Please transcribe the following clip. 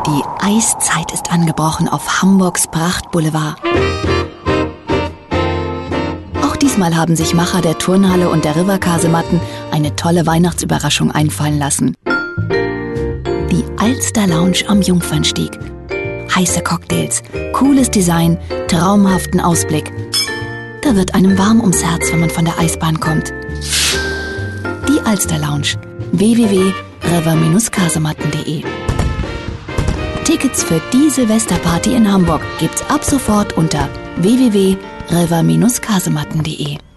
Die Eiszeit ist angebrochen auf Hamburgs Prachtboulevard. Auch diesmal haben sich Macher der Turnhalle und der River-Kasematten eine tolle Weihnachtsüberraschung einfallen lassen. Die Alster Lounge am Jungfernstieg. Heiße Cocktails, cooles Design, traumhaften Ausblick. Da wird einem warm ums Herz, wenn man von der Eisbahn kommt. Die Alster Lounge. www.river-kasematten.de. Tickets für die Silvesterparty in Hamburg gibt's ab sofort unter www.river-kasematten.de.